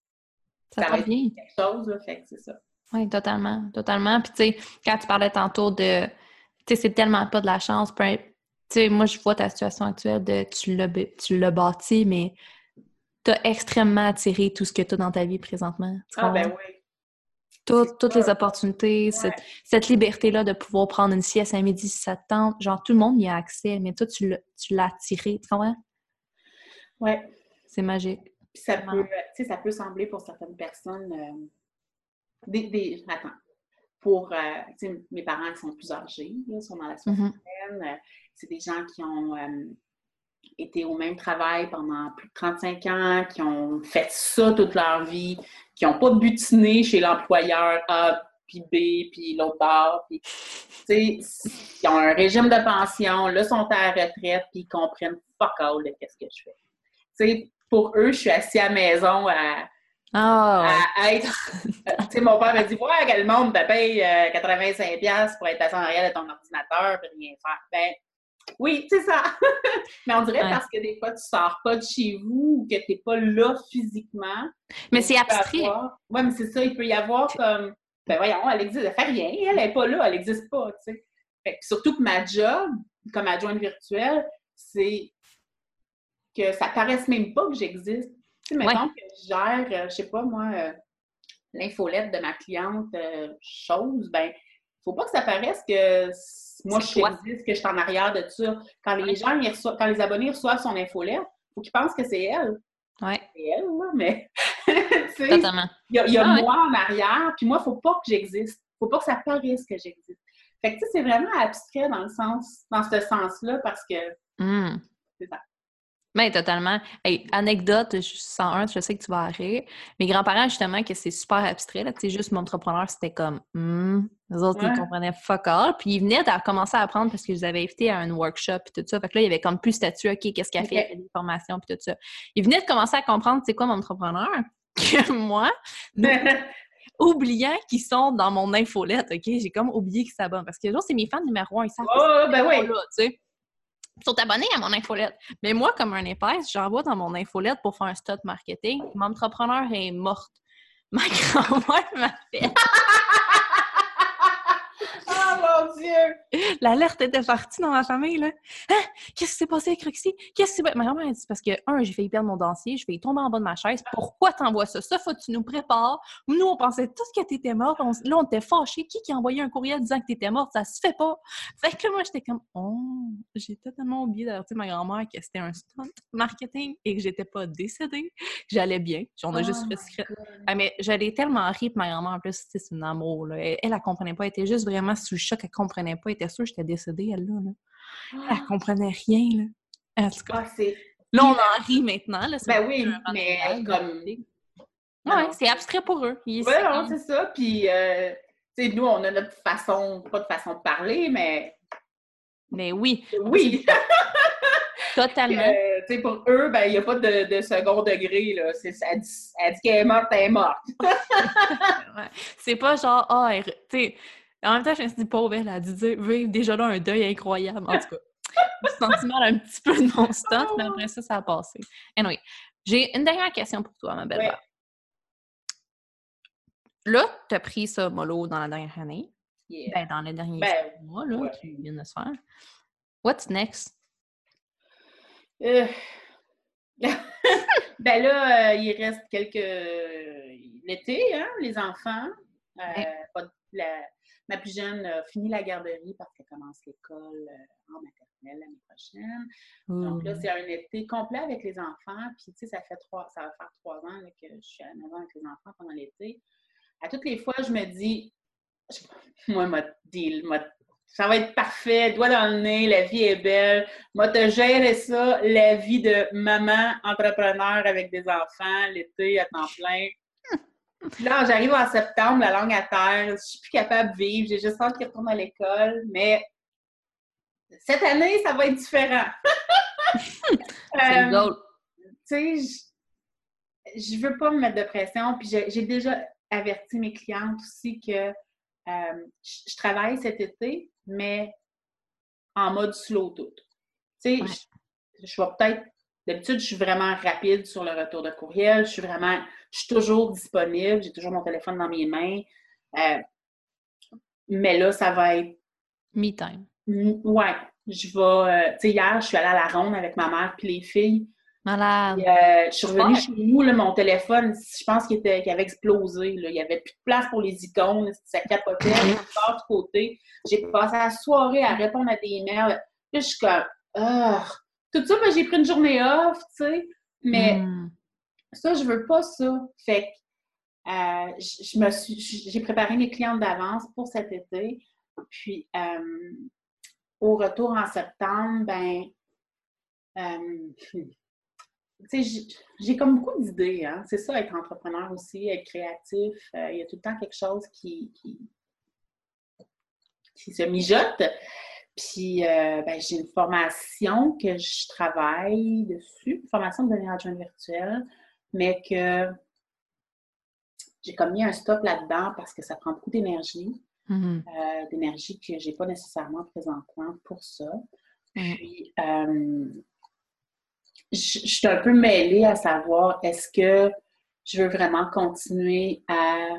ça, ça va être bien. Quelque chose, là, fait que c'est ça. Oui, totalement, totalement. Puis, tu sais, quand tu parlais tantôt de... Tu sais, c'est tellement pas de la chance, peu tu sais, moi, je vois ta situation actuelle de tu l'as, tu l'as bâti, mais tu as extrêmement attiré tout ce que tu as dans ta vie présentement. Ah, ben oui. Tout, toutes les opportunités, ouais. cette, cette liberté-là de pouvoir prendre une sieste à midi si ça te tente. Genre, tout le monde y a accès, mais toi, tu l'as, tu l'as attiré. Tu comprends? Oui. C'est magique. Puis ça peut, tu sais, ça peut sembler pour certaines personnes... Euh, des, des... Attends. Pour, euh, tu sais, mes parents qui sont plus âgés, là, sont dans la soixantaine. Mm-hmm. Euh, c'est des gens qui ont euh, été au même travail pendant plus de trente-cinq ans, qui ont fait ça toute leur vie, qui n'ont pas butiné chez l'employeur A, puis B, puis l'autre bord. Puis, tu sais, ils ont un régime de pension, là, sont à la retraite, puis ils comprennent fuck all de qu'est-ce que je fais. Tu sais, pour eux, je suis assis à la maison à... Oh, ouais. à être... tu sais, mon père m'a dit « Ouais, quel monde te paye euh, quatre-vingt-cinq dollars pour être assis en arrière de ton ordinateur et rien faire. » Ben, oui, c'est ça. Mais on dirait ouais. Parce que des fois, tu sors pas de chez vous ou que tu n'es pas là physiquement. Mais c'est abstrait. Oui, mais c'est ça, il peut y avoir comme... Ben voyons, elle existe, elle fait rien, elle n'est pas là, elle n'existe pas, tu sais. Fait que surtout que ma job, comme adjointe virtuelle, c'est que ça paraisse même pas que j'existe. Tu sais, mettons ouais. Que je gère, euh, je sais pas moi, euh, l'infolette de ma cliente euh, chose, ben, faut pas que ça paraisse que moi, c'est je existe, que je suis en arrière de ça. Quand les ouais. gens, ils reçoivent, quand les abonnés reçoivent son infolette, faut qu'ils pensent que c'est elle. Ouais. C'est elle, là, mais... Totalement. Il y a, il y a ah, moi ouais. en arrière, puis moi, faut pas que j'existe. Faut pas que ça paraisse que j'existe. Fait que, tu sais, c'est vraiment abstrait dans le sens, dans ce sens-là, parce que... Mm. C'est ça. Ben, totalement. Hey, anecdote cent un, je sais que tu vas rire. Mes grands-parents, justement, que c'est super abstrait, là, tu sais, juste mon entrepreneur, c'était comme, hmm. Les autres, ouais. Ils comprenaient fuck all. Puis ils venaient de commencer à apprendre parce qu'ils avaient invité à un workshop et tout ça. Fait que là, il y avait comme plus statut, OK, qu'est-ce qu'elle okay. fait, des formations puis tout ça. Ils venaient de commencer à comprendre, c'est quoi mon entrepreneur, que moi, oubliant qu'ils sont dans mon infolette, OK, j'ai comme oublié qu'ils s'abonnent. Parce que les autres, c'est mes fans numéro un, ils savent oh, ben oui. Là, tu sais. Ils sont abonnés à mon infolette. Mais moi, comme un épaisse, j'envoie dans mon infolette pour faire un stop marketing. Mon entrepreneur est morte. Ma grand-mère m'a fait. Oh mon Dieu! L'alerte était partie dans ma famille, là. Hein? Qu'est-ce qui s'est passé avec Roxy? Qu'est-ce qui s'est passé? Ma grand-mère a dit parce que, un, j'ai failli perdre mon dentier, je vais tomber en bas de ma chaise. Pourquoi t'envoies ça? Ça, faut que tu nous prépares. Nous, on pensait tous que t'étais morte. On... Là, on était fâchés. Qui qui a envoyé un courriel disant que t'étais morte? Ça se fait pas. Fait que moi, j'étais comme, oh, j'ai totalement oublié d'alerter ma grand-mère que c'était un stunt marketing et que j'étais pas décédée, que j'allais bien. On a oh juste fait ah, mais j'allais tellement rire, ma grand-mère, en plus, c'est une amour, là. Elle, elle, elle comprenait pas. Elle était juste vraiment sous le choc. Elle comprenait pas. Elle était sûre que j'étais décédée, elle, là. là. Oh. Elle comprenait rien, là. En tout cas. Ah, c'est... Là, on en rit maintenant, là. Ben oui, mais comme... Ouais, c'est abstrait pour eux. Oui, non, c'est ça. Puis, euh, tu sais, nous, on a notre façon, pas de façon de parler, mais... Mais oui. Oui! Totalement. Euh, tu sais, pour eux, ben, il n'y a pas de, de second degré, là. C'est, elle dit, elle dit qu'elle est morte, elle est morte. Ouais. C'est pas genre, ah, oh, tu sais, en même temps, je me suis dit, pauvre, elle a dû dire, vivre déjà là un deuil incroyable. En tout cas, le sentiment un petit peu de mon stunt, mais après ça, ça a passé. Anyway, j'ai une dernière question pour toi, ma belle-mère. Ouais. Là, tu as pris ça mollo dans la dernière année. Yeah. Ben, dans les derniers ben, mois, là, ouais. Tu viens de se faire. What's next? Euh, Ben là, euh, il reste quelques... L'été, hein, les enfants. Euh, Ouais. pas de- la- Ma plus jeune a fini la garderie parce qu'elle commence l'école euh, en maternelle l'année prochaine. Donc là, Ouh. c'est un été complet avec les enfants. Puis, tu sais, ça fait trois... ça va faire trois ans là, que je suis à la maison avec les enfants pendant l'été. À toutes les fois, je me dis, moi, m'a deal, m'a- ça va être parfait, doigt dans le nez, la vie est belle. Moi, te gérer ça, la vie de maman entrepreneur avec des enfants, l'été à temps plein. Puis là, j'arrive en septembre, la langue à terre, je suis plus capable de vivre, j'ai juste hâte qu'ils retournent à l'école, mais cette année, ça va être différent. C'est le Euh, goal. tu sais, je, je veux pas me mettre de pression, puis j'ai, j'ai déjà averti mes clientes aussi que euh, je, je travaille cet été, mais en mode slow tout. Tu sais, Ouais. je, je vais peut-être, d'habitude, je suis vraiment rapide sur le retour de courriel, je suis vraiment, je suis toujours disponible, j'ai toujours mon téléphone dans mes mains, euh, mais là, ça va être, Me time. mm, ouais, je vais, euh, tu sais, hier, je suis allée à la ronde avec ma mère puis les filles, Malade. puis, euh, je suis revenue Super. chez nous, là, mon téléphone, je pense qu'il était, qu'il avait explosé, là. Il n'y avait plus de place pour les icônes, ça capotait, je pars de côté. J'ai passé la soirée à répondre à des emails. Là, je suis comme, ah, tout ça, ben, j'ai pris une journée off, tu sais, mais Hmm. ça, je veux pas ça. Fait que euh, je, je me suis, j'ai préparé mes clientes d'avance pour cet été, puis euh, au retour en septembre, ben, euh, tu sais, j'ai comme beaucoup d'idées, hein. C'est ça, être entrepreneur aussi, être créatif. Euh, il y a tout le temps quelque chose qui, qui, qui se mijote. Puis, euh, ben, j'ai une formation que je travaille dessus, une formation de devenir adjointe virtuelle, mais que j'ai comme mis un stop là-dedans parce que ça prend beaucoup d'énergie, Mhm. euh, d'énergie que j'ai pas nécessairement présentement pour ça. Mhm. Puis, euh, je, je suis un peu mêlée à savoir est-ce que je veux vraiment continuer à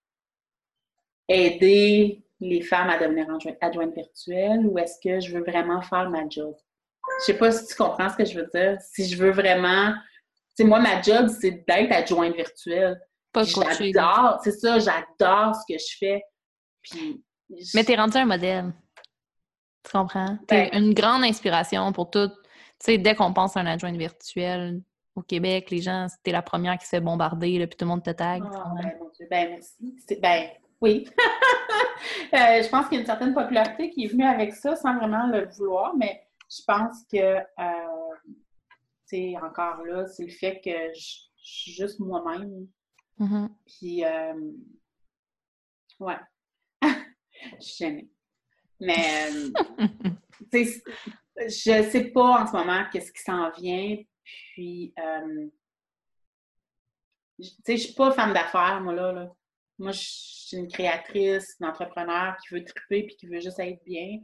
aider les femmes à devenir adjointes virtuelles ou est-ce que je veux vraiment faire ma job? Je sais pas si tu comprends ce que je veux dire. Si je veux vraiment... Tu sais, moi, ma job, c'est d'être adjointe virtuelle. Pas Puis coaché, là. j'adore, c'est ça, j'adore ce que je fais. Puis... Mais t'es je- rendu un modèle. Tu comprends? T'es Ben, une grande inspiration pour tout. Tu sais, dès qu'on pense à un adjoint virtuel au Québec, les gens, t'es la première qui se fait bombarder, là, puis tout le monde te tag. Tu oh, comprends? ben, mon Dieu, ben, merci. C'est- Ben, oui. Euh, je pense qu'il y a une certaine popularité qui est venue avec ça sans vraiment le vouloir, mais je pense que, euh, tu sais, encore là, c'est le fait que je, je suis juste moi-même. Mhm. Puis, euh, ouais, je suis gênée. Mais, euh, tu sais, je sais pas en ce moment qu'est-ce qui s'en vient. Puis, euh, tu sais, je suis pas femme d'affaires, moi, là, là. Moi, je suis une créatrice, une entrepreneur qui veut triper puis qui veut juste être bien.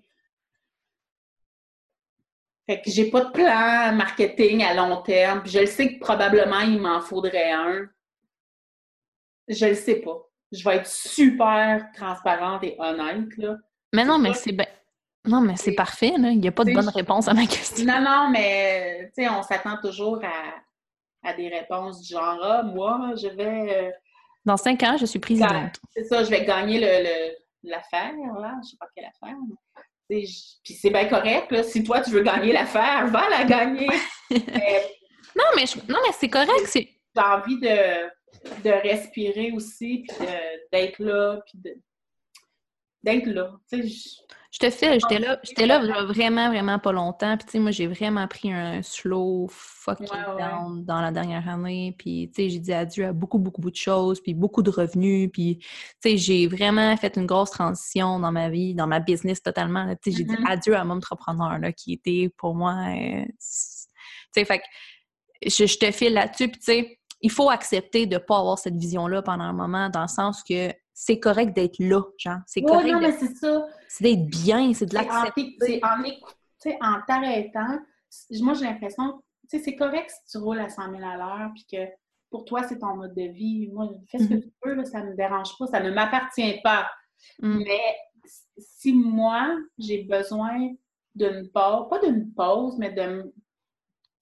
Fait que j'ai pas de plan marketing à long terme. Puis je le sais que probablement il m'en faudrait un. Je le sais pas. Je vais être super transparente et honnête, là. Mais C'est non, mais sûr c'est ben... Non, mais c'est que, parfait, là. Il n'y a pas de tu bonne sais, réponse à ma question. non, non, mais, tu sais, on s'attend toujours à, à des réponses du genre, ah, moi, je vais, euh, Dans cinq ans, je suis ga- présidente. c'est ça, je vais gagner le, le- l'affaire, là. Je sais pas quelle affaire. Mais, tu sais, je- puis c'est bien correct, là. Si toi, tu veux gagner l'affaire, va la gagner. Mais Non, mais, je... non, mais c'est correct. j'ai C'est... envie de, de respirer aussi, puis de- d'être là, puis de- d'être là. Tu sais, je- Je te fais, j'étais là, j'étais là ouais, vraiment, vraiment pas longtemps. Puis, tu sais, moi, j'ai vraiment pris un slow fucking ouais, ouais. down dans la dernière année. Puis, tu sais, j'ai dit adieu à beaucoup, beaucoup, beaucoup de choses, puis beaucoup de revenus. Puis, tu sais, j'ai vraiment fait une grosse transition dans ma vie, dans ma business totalement. Tu sais, j'ai dit Mhm. adieu à mon entrepreneur, là, qui était pour moi... euh, c'est- tu sais, fait que je, je te file là-dessus. Puis, tu sais, il faut accepter de ne pas avoir cette vision-là pendant un moment, dans le sens que c'est correct d'être là, genre. C'est Ouais, correct non, de... mais c'est ça. C'est d'être bien, c'est de C'est en, t'é- c'est l'accepter. en écoutant, tu sais, en t'arrêtant. Moi, j'ai l'impression, tu sais, c'est correct si tu roules à cent mille à l'heure, puis que pour toi, c'est ton mode de vie. Moi, fais ce que Mhm. tu veux, là, ça ne me dérange pas, ça ne m'appartient pas. Mm. Mais si moi, j'ai besoin d'une pause, pas d'une pause, mais de,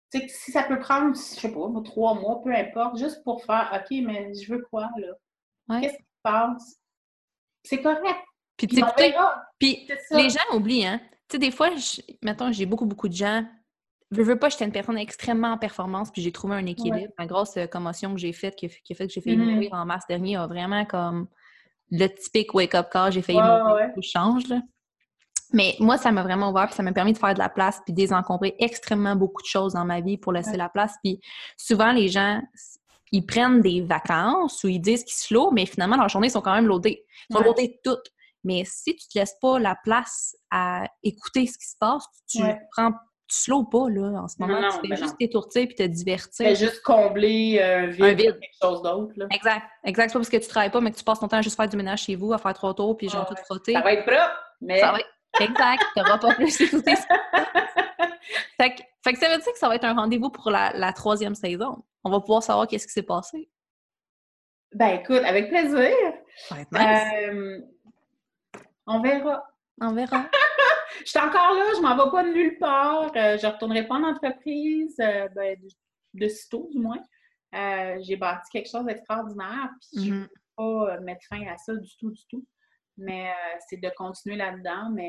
Tu sais, si ça peut prendre, je sais pas, trois mois, peu importe, juste pour faire, OK, mais je veux quoi, là? Ouais. Qu'est-ce qui se passe? C'est correct. Puis Puis on t'écouter. verra. Puis C'est ça. les gens oublient, hein. Tu sais, des fois, je... mettons, j'ai beaucoup, beaucoup de gens. Je veux pas, j'étais une personne extrêmement en performance, puis j'ai trouvé un équilibre. Ouais. La grosse euh, commotion que j'ai faite, qui a, qui a fait que j'ai failli Mhm. mourir en mars dernier, a vraiment comme le typique wake-up call, j'ai failli Ouais, mourir, ouais. tout change, là. Mais moi, ça m'a vraiment ouvert, puis ça m'a permis de faire de la place, puis désencombrer extrêmement beaucoup de choses dans ma vie pour laisser Ouais. la place. Puis souvent, les gens, ils prennent des vacances ou ils disent qu'ils slow, mais finalement, leurs journées sont quand même loadées. Ils sont Ouais. loadées toutes. Mais si tu te laisses pas la place à écouter ce qui se passe, tu Ouais. prends, tu slow pas, là, en ce moment. Non, non, tu fais ben juste non. t'étourdir puis te divertir. C'est juste combler un vide, Un vide. par quelque chose d'autre, là. Exact. Exact. C'est pas parce que tu travailles pas, mais que tu passes ton temps à juste faire du ménage chez vous, à faire trois tours, puis genre Ah tout ouais. frotter. Ça va être propre, mais... Ça va être... Exact. T'auras pas plus écouté ça. Fait que, fait que ça veut dire que ça va être un rendez-vous pour la, la troisième saison. On va pouvoir savoir qu'est-ce qui s'est passé. Ben écoute, avec plaisir. Ça va être nice. Euh, on verra. On verra. Je suis encore là, je m'en vais pas de nulle part. Euh, je retournerai pas en entreprise, euh, ben, de, de sitôt du moins. Euh, j'ai bâti quelque chose d'extraordinaire, puis je ne Mm-hmm. veux pas euh, mettre fin à ça du tout, du tout. Mais euh, c'est de continuer là-dedans, mais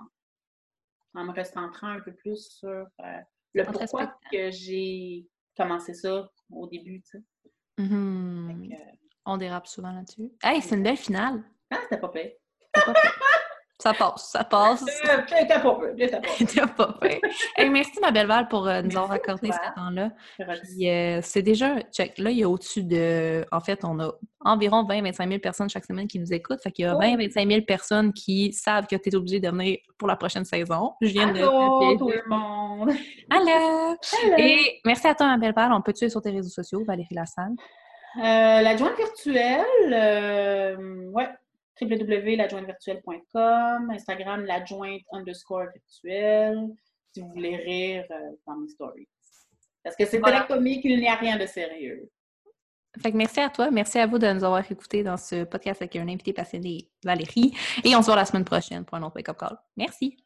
en, en me recentrant un peu plus sur euh, le En te pourquoi respectant. que j'ai commencé ça au début, tu sais. Mm-hmm. Fait que, On dérape souvent là-dessus. Hey, c'est une belle finale. ah, c'était pas pire. C'est pas pire. Ça passe, ça passe. Euh, C'était pas pire, c'était pas pire. C'était pas pire. Hey, merci, ma belle Val, pour euh, nous Merci avoir à accordé toi, ce temps-là. Roxy. Puis, euh, c'est déjà, check, là, il y a au-dessus de, en fait, on a environ vingt à vingt-cinq mille personnes chaque semaine qui nous écoutent. Fait qu'il y a Oh. vingt à vingt-cinq mille personnes qui savent que tu es obligé de venir pour la prochaine saison. Je viens Allô, de... tout le monde! Allô! Hello. Et merci à toi, ma belle Val. On peut te suivre sur tes réseaux sociaux, Valérie Lassalle. Euh, l'adjointe virtuelle, euh, ouais, w w w point l'adjointe virtuelle point com, Instagram, l'adjointe underscore virtuelle, si vous voulez rire euh, dans mes stories. Parce que c'est Voilà. très comique, il n'y a rien de sérieux. Fait que merci à toi. Merci à vous de nous avoir écoutés dans ce podcast avec un invité passionné, Valérie. Et on se voit la semaine prochaine pour un autre Wake Up Call. Merci!